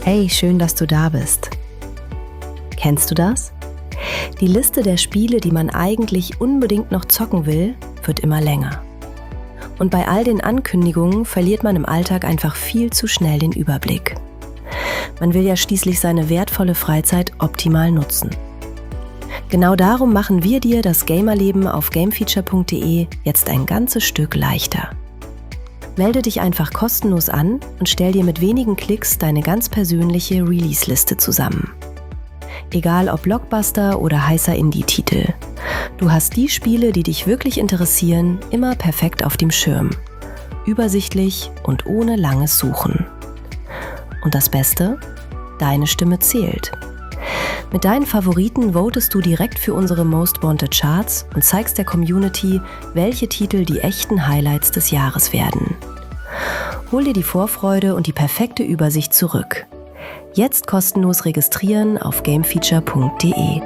Hey, schön, dass du da bist. Kennst du das? Die Liste der Spiele, die man eigentlich unbedingt noch zocken will, wird immer länger. Und bei all den Ankündigungen verliert man im Alltag einfach viel zu schnell den Überblick. Man will ja schließlich seine wertvolle Freizeit optimal nutzen. Genau darum machen wir dir das Gamerleben auf gamefeature.de jetzt ein ganzes Stück leichter. Melde dich einfach kostenlos an und stell dir mit wenigen Klicks deine ganz persönliche Release-Liste zusammen. Egal ob Blockbuster oder heißer Indie-Titel. Du hast die Spiele, die dich wirklich interessieren, immer perfekt auf dem Schirm. Übersichtlich und ohne langes Suchen. Und das Beste? Deine Stimme zählt. Mit deinen Favoriten votest du direkt für unsere Most Wanted Charts und zeigst der Community, welche Titel die echten Highlights des Jahres werden. Hol dir die Vorfreude und die perfekte Übersicht zurück. Jetzt kostenlos registrieren auf gamefeature.de.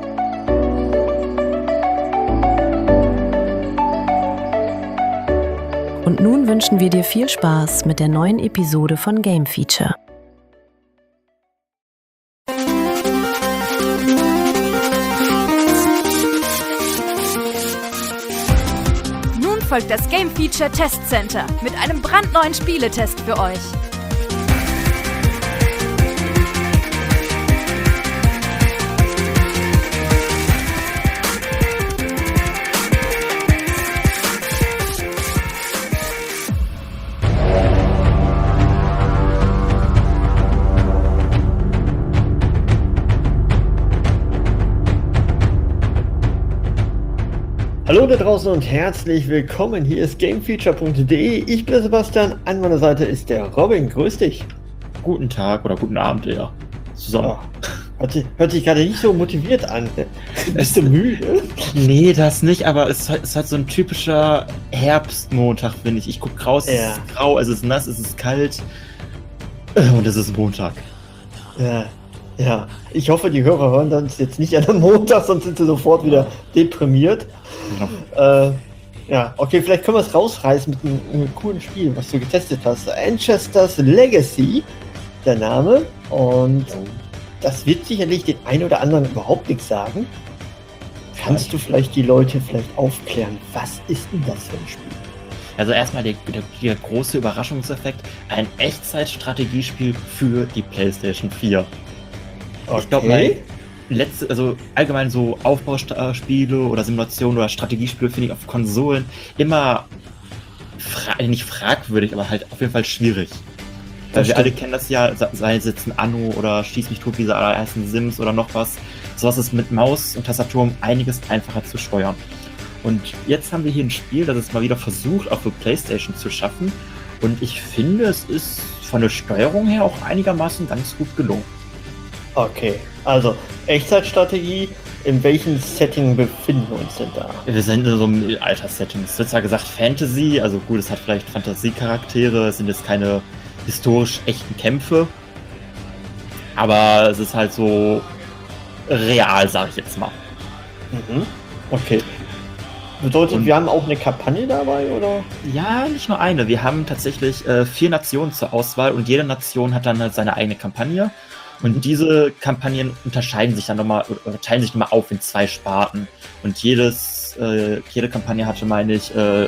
Und nun wünschen wir dir viel Spaß mit der neuen Episode von Game Feature. Nun folgt das Game Feature Test Center mit einem brandneuen Spieletest für euch. Hallo da draußen und herzlich willkommen. Hier ist gamefeature.de. Ich bin Sebastian, an meiner Seite ist der Robin. Grüß dich. Guten Tag oder guten Abend eher. Zusammen. Oh, hört sich gerade nicht so motiviert an. Bist du müde? Nee, das nicht, aber es ist halt so ein typischer Herbstmontag, finde ich. Ich gucke raus, es ist grau, es ist nass, es ist kalt und es ist Montag. Ja, ich hoffe, die Hörer hören uns jetzt nicht an einem Montag, sonst sind sie sofort wieder deprimiert. Okay, vielleicht können wir es rausreißen mit einem coolen Spiel, was du getestet hast. Ancestors Legacy, der Name. Und das wird sicherlich den einen oder anderen überhaupt nichts sagen. Kannst du vielleicht die Leute aufklären, was ist denn das für ein Spiel? Also erstmal der große Überraschungseffekt, ein Echtzeitstrategiespiel für die PlayStation 4. Okay. Ich glaube, allgemein so Aufbauspiele oder Simulationen oder Strategiespiele finde ich auf Konsolen immer nicht fragwürdig, aber halt auf jeden Fall schwierig. Weil wir alle kennen das ja, sei es jetzt ein Anno oder Schieß mich tot, wie sie alle heißen, Sims oder noch was. Sowas ist mit Maus und Tastatur um einiges einfacher zu steuern. Und jetzt haben wir hier ein Spiel, das es mal wieder versucht, auch für PlayStation zu schaffen. Und ich finde, es ist von der Steuerung her auch einigermaßen ganz gut gelungen. Okay, also Echtzeitstrategie, in welchem Setting befinden wir uns denn da? Wir sind in so einem Mittelalter-Setting. Es wird zwar gesagt Fantasy, also gut, es hat vielleicht Fantasiecharaktere, es sind jetzt keine historisch echten Kämpfe, aber es ist halt so real, sage ich jetzt mal. Okay. Bedeutet, wir haben auch eine Kampagne dabei, oder? Ja, nicht nur eine. Wir haben tatsächlich 4 Nationen zur Auswahl und jede Nation hat dann halt seine eigene Kampagne. Und diese Kampagnen unterscheiden sich dann nochmal oder teilen sich nochmal auf in 2 Sparten. Und jede Kampagne hatte, meine ich,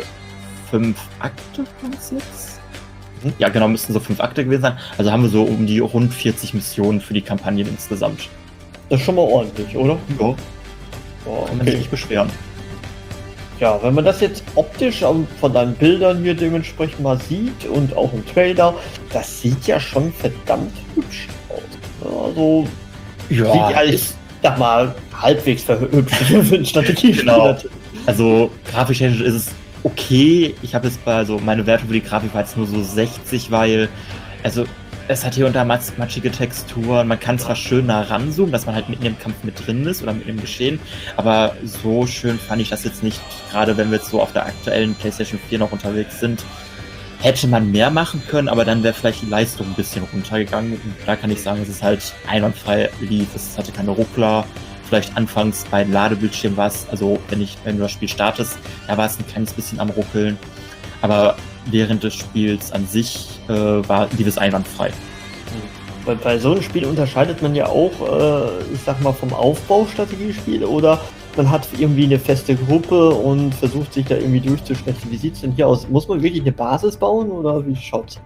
5 Akte, was jetzt? Ja, genau, müssten so 5 Akte gewesen sein. Also haben wir so um die rund 40 Missionen für die Kampagnen insgesamt. Das ist schon mal ordentlich, oder? Ja. Kann man sich nicht beschweren. Ja, wenn man das jetzt optisch von deinen Bildern hier dementsprechend mal sieht und auch im Trailer, das sieht ja schon verdammt hübsch aus. Also, sieht ja, ich sag mal, halbwegs hübsch für ein Strategiespiel. Genau. Also, grafisch ist es okay. Ich habe jetzt meine Wertung für die Grafik war jetzt nur so 60, weil, also, es hat hier und da matschige Texturen. Man kann zwar schön nah ranzoomen, dass man halt mitten im Kampf mit drin ist oder mit dem Geschehen, aber so schön fand ich das jetzt nicht. Gerade wenn wir jetzt so auf der aktuellen PlayStation 4 noch unterwegs sind, hätte man mehr machen können, aber dann wäre vielleicht die Leistung ein bisschen runtergegangen. Und da kann ich sagen, dass es halt einwandfrei lief. Es hatte keine Ruckler. Vielleicht anfangs bei den Ladebildschirmen war es, also wenn du das Spiel startest, da war es ein kleines bisschen am Ruckeln. Aber während des Spiels an sich lief es einwandfrei. Weil bei so einem Spiel unterscheidet man ja auch, ich sag mal, vom Aufbaustrategiespiel oder man hat irgendwie eine feste Gruppe und versucht sich da irgendwie durchzuschnetzen. Wie sieht's denn hier aus? Muss man wirklich eine Basis bauen oder wie schaut's?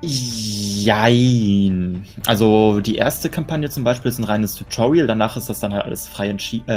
Jein. Also die erste Kampagne zum Beispiel ist ein reines Tutorial, danach ist das dann halt alles frei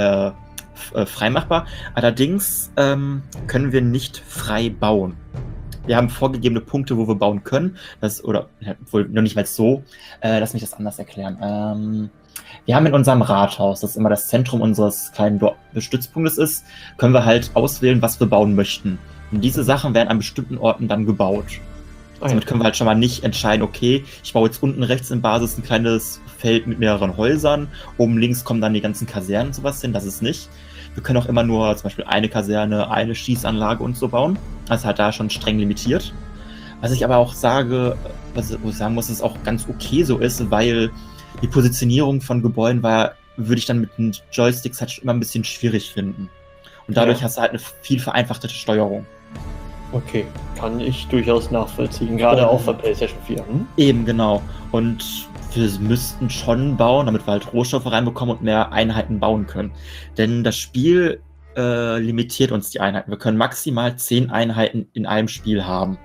machbar. Allerdings können wir nicht frei bauen. Wir haben vorgegebene Punkte, wo wir bauen können. Oder wohl noch nicht mal so. Lass mich das anders erklären. Wir haben in unserem Rathaus, das immer das Zentrum unseres kleinen Stützpunktes ist, können wir halt auswählen, was wir bauen möchten. Und diese Sachen werden an bestimmten Orten dann gebaut. Somit können wir halt schon mal nicht entscheiden, okay, ich baue jetzt unten rechts in Basis ein kleines Feld mit mehreren Häusern, oben links kommen dann die ganzen Kasernen und sowas hin, das ist nicht. Wir können auch immer nur zum Beispiel eine Kaserne, eine Schießanlage und so bauen. Also halt da schon streng limitiert. Was ich aber auch sage, wo ich sagen muss, dass es auch ganz okay so ist, weil die Positionierung von Gebäuden würde ich dann mit den Joysticks halt immer ein bisschen schwierig finden. Und dadurch hast du halt eine viel vereinfachte Steuerung. Okay, kann ich durchaus nachvollziehen, gerade auch für PlayStation 4. Eben, genau. Und wir müssten schon bauen, damit wir halt Rohstoffe reinbekommen und mehr Einheiten bauen können. Denn das Spiel limitiert uns die Einheiten. Wir können maximal 10 Einheiten in einem Spiel haben.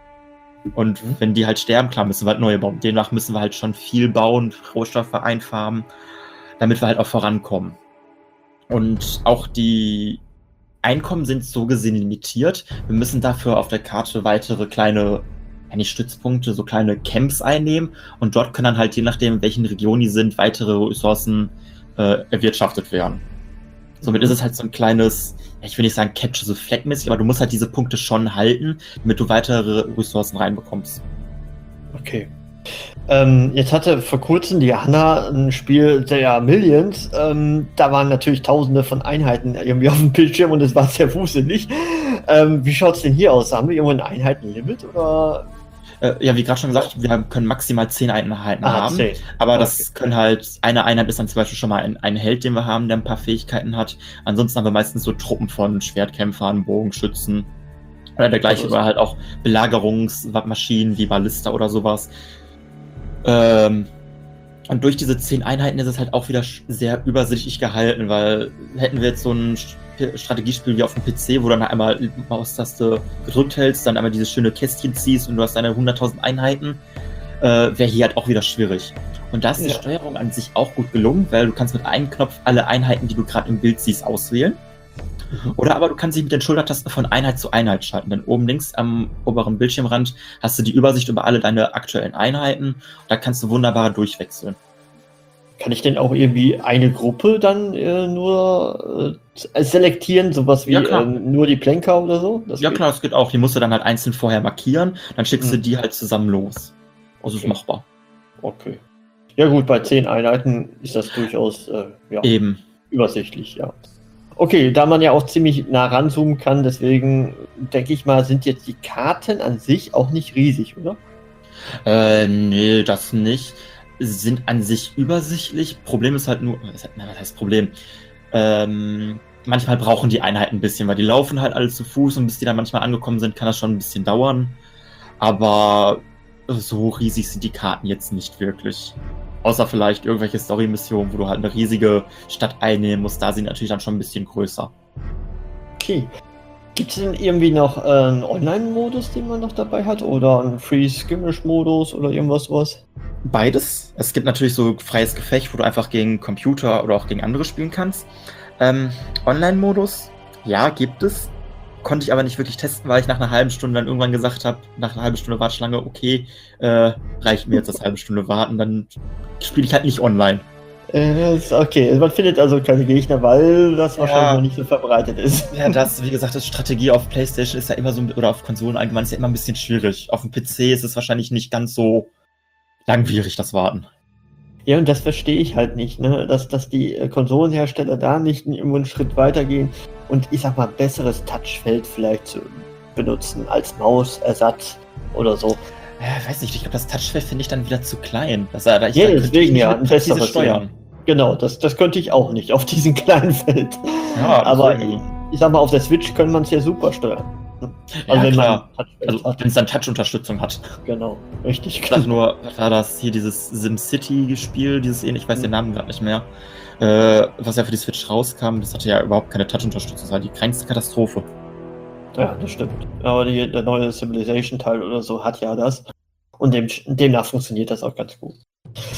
Und wenn die halt sterben, klar, müssen wir halt neue bauen. Demnach müssen wir halt schon viel bauen, Rohstoffe einfarben, damit wir halt auch vorankommen. Und auch die Einkommen sind so gesehen limitiert. Wir müssen dafür auf der Karte weitere kleine, nicht Stützpunkte, so kleine Camps einnehmen. Und dort können dann halt, je nachdem, in welchen Regionen die sind, weitere Ressourcen erwirtschaftet werden. Somit ist es halt so ein kleines, ich will nicht sagen Catch the Flag-mäßig, aber du musst halt diese Punkte schon halten, damit du weitere Ressourcen reinbekommst. Okay. Jetzt hatte vor kurzem die Hanna ein Spiel der Millions. Da waren natürlich tausende von Einheiten irgendwie auf dem Bildschirm und es war sehr wuselig. Wie schaut es denn hier aus? Haben wir irgendwo ein Einheitenlimit oder? Ja, wie gerade schon gesagt, wir können maximal 10 Einheiten haben. 10. Aber das können halt, eine Einheit ist dann zum Beispiel schon mal ein Held, den wir haben, der ein paar Fähigkeiten hat. Ansonsten haben wir meistens so Truppen von Schwertkämpfern, Bogenschützen oder dergleichen, oder halt auch Belagerungsmaschinen wie Ballista oder sowas. Und durch diese 10 Einheiten ist es halt auch wieder sehr übersichtlich gehalten, weil hätten wir jetzt so ein Strategiespiel wie auf dem PC, wo du dann einmal die Maustaste gedrückt hältst, dann einmal dieses schöne Kästchen ziehst und du hast deine 100.000 Einheiten, wäre hier halt auch wieder schwierig. Und da ist die Steuerung an sich auch gut gelungen, weil du kannst mit einem Knopf alle Einheiten, die du gerade im Bild siehst, auswählen. Oder aber du kannst dich mit den Schultertasten von Einheit zu Einheit schalten, denn oben links am oberen Bildschirmrand hast du die Übersicht über alle deine aktuellen Einheiten. Da kannst du wunderbar durchwechseln. Kann ich denn auch irgendwie eine Gruppe dann nur selektieren, sowas wie nur die Plenker oder so? Das geht? Klar, das geht auch. Die musst du dann halt einzeln vorher markieren, dann schickst du die halt zusammen los. Also ist machbar. Okay. Ja gut, bei 10 Einheiten ist das durchaus eben übersichtlich, ja. Okay, da man ja auch ziemlich nah ranzoomen kann, deswegen denke ich mal, sind jetzt die Karten an sich auch nicht riesig, oder? Nee, das nicht. Sind an sich übersichtlich. Problem ist halt nur, was heißt Problem? Manchmal brauchen die Einheiten ein bisschen, weil die laufen halt alle zu Fuß und bis die dann manchmal angekommen sind, kann das schon ein bisschen dauern. Aber so riesig sind die Karten jetzt nicht wirklich. Außer vielleicht irgendwelche Story-Missionen, wo du halt eine riesige Stadt einnehmen musst. Da sind die natürlich dann schon ein bisschen größer. Okay. Gibt es denn irgendwie noch einen Online-Modus, den man noch dabei hat? Oder einen Free-Skirmish-Modus oder irgendwas sowas? Beides. Es gibt natürlich so freies Gefecht, wo du einfach gegen Computer oder auch gegen andere spielen kannst. Online-Modus, ja, gibt es. Konnte ich aber nicht wirklich testen, weil ich nach einer halben Stunde dann irgendwann gesagt habe, nach einer halben Stunde Warteschlange, okay, reicht mir jetzt das halbe Stunde warten, dann spiele ich halt nicht online. Okay, man findet also keine Gegner, weil das wahrscheinlich noch nicht so verbreitet ist. Ja, das, wie gesagt, das Strategie auf PlayStation ist ja immer so, oder auf Konsolen allgemein ist ja immer ein bisschen schwierig. Auf dem PC ist es wahrscheinlich nicht ganz so langwierig, das Warten. Ja, und das verstehe ich halt nicht, ne? Dass die Konsolenhersteller da nicht irgendwo einen Schritt weitergehen und ich sag mal, besseres Touchfeld vielleicht zu benutzen als Mausersatz oder so. Ja, weiß nicht, ich glaube, das Touchfeld finde ich dann wieder zu klein. Deswegen ja, ein besseres steuern. Genau, das könnte ich auch nicht auf diesem kleinen Feld. Ja, aber ich sag mal, auf der Switch kann man es ja super steuern. Also ja, wenn klar. man Also wenn es dann Touch-Unterstützung hat. genau, richtig. Ich dachte nur, was war das hier, dieses SimCity-Spiel, ich weiß den Namen gerade nicht mehr, was ja für die Switch rauskam, das hatte ja überhaupt keine Touch-Unterstützung, das war die kleinste Katastrophe. Ja, das stimmt. Aber der neue Civilization-Teil oder so hat ja das. Und demnach funktioniert das auch ganz gut.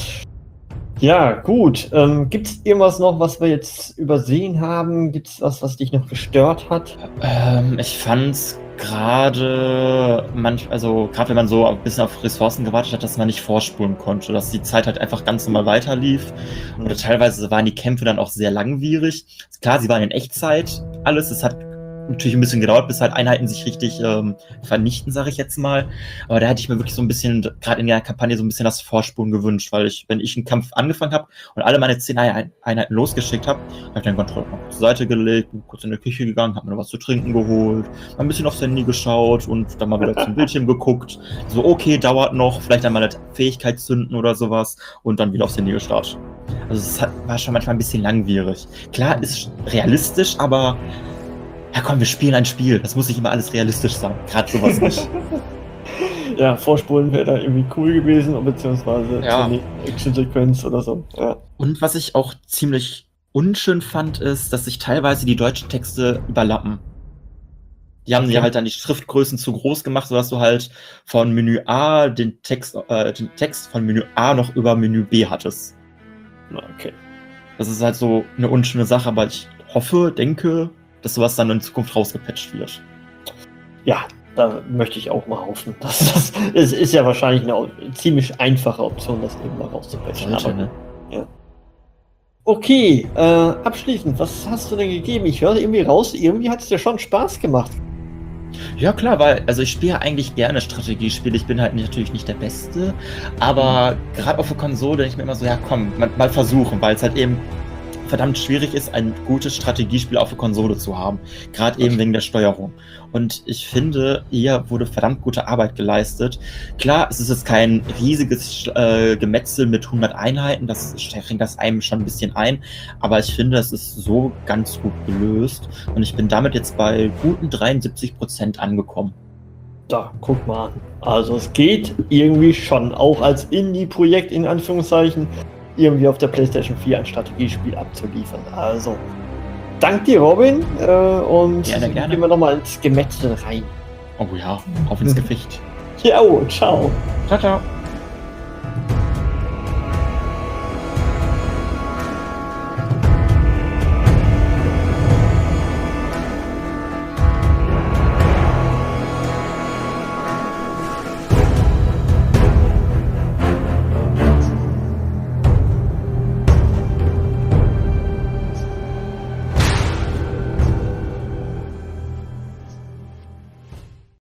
Ja, gut. Gibt es irgendwas noch, was wir jetzt übersehen haben? Gibt es was dich noch gestört hat? Ich fand's gerade gerade wenn man so ein bisschen auf Ressourcen gewartet hat, dass man nicht vorspulen konnte, dass die Zeit halt einfach ganz normal weiterlief. Oder teilweise waren die Kämpfe dann auch sehr langwierig. Klar, sie waren in Echtzeit, alles. Es hat natürlich ein bisschen gedauert, bis halt Einheiten sich richtig vernichten, sage ich jetzt mal. Aber da hätte ich mir wirklich so ein bisschen, gerade in der Kampagne, so ein bisschen das Vorspulen gewünscht, weil wenn ich einen Kampf angefangen habe und alle meine 10 Einheiten losgeschickt habe, habe ich den Controller noch zur Seite gelegt, bin kurz in die Küche gegangen, habe mir noch was zu trinken geholt, mal ein bisschen aufs Handy geschaut und dann mal wieder zum Bildschirm geguckt. So, okay, dauert noch, vielleicht einmal eine Fähigkeit zünden oder sowas und dann wieder aufs Handy gestartet. Also es war schon manchmal ein bisschen langwierig. Klar, ist realistisch, aber ja komm, wir spielen ein Spiel. Das muss nicht immer alles realistisch sein. Gerade sowas nicht. Ja, Vorspulen wäre da irgendwie cool gewesen, beziehungsweise Ja. eine Action-Sequenz oder so. Ja. Und was ich auch ziemlich unschön fand, ist, dass sich teilweise die deutschen Texte überlappen. Die haben ja halt dann die Schriftgrößen zu groß gemacht, sodass du halt von Menü A den Text von Menü A noch über Menü B hattest. Okay. Das ist halt so eine unschöne Sache, aber ich denke, dass sowas dann in Zukunft rausgepatcht wird. Ja, da möchte ich auch mal hoffen. Es ist ja wahrscheinlich eine ziemlich einfache Option, das eben mal rauszupatchen. Ne? Ja. Okay, abschließend, was hast du denn gegeben? Ich höre irgendwie raus, irgendwie hat es dir schon Spaß gemacht. Ja klar, weil ich spiele ja eigentlich gerne Strategiespiele. Ich bin halt natürlich nicht der Beste, aber gerade auf der Konsole denke ich mir immer so, ja komm, mal versuchen, weil es halt eben verdammt schwierig ist, ein gutes Strategiespiel auf der Konsole zu haben. Gerade eben wegen der Steuerung. Und ich finde, hier wurde verdammt gute Arbeit geleistet. Klar, es ist jetzt kein riesiges Gemetzel mit 100 Einheiten, das schränkt das einem schon ein bisschen ein, aber ich finde, es ist so ganz gut gelöst und ich bin damit jetzt bei guten 73% angekommen. Da, guck mal an. Also es geht irgendwie schon, auch als Indie-Projekt in Anführungszeichen, irgendwie auf der PlayStation 4 ein Strategiespiel abzuliefern. Also, dank dir, Robin, und gerne. Gehen wir nochmal ins Gemetzel rein. Oh ja, auf ins Gefecht. Ja, ciao. Ciao, ciao.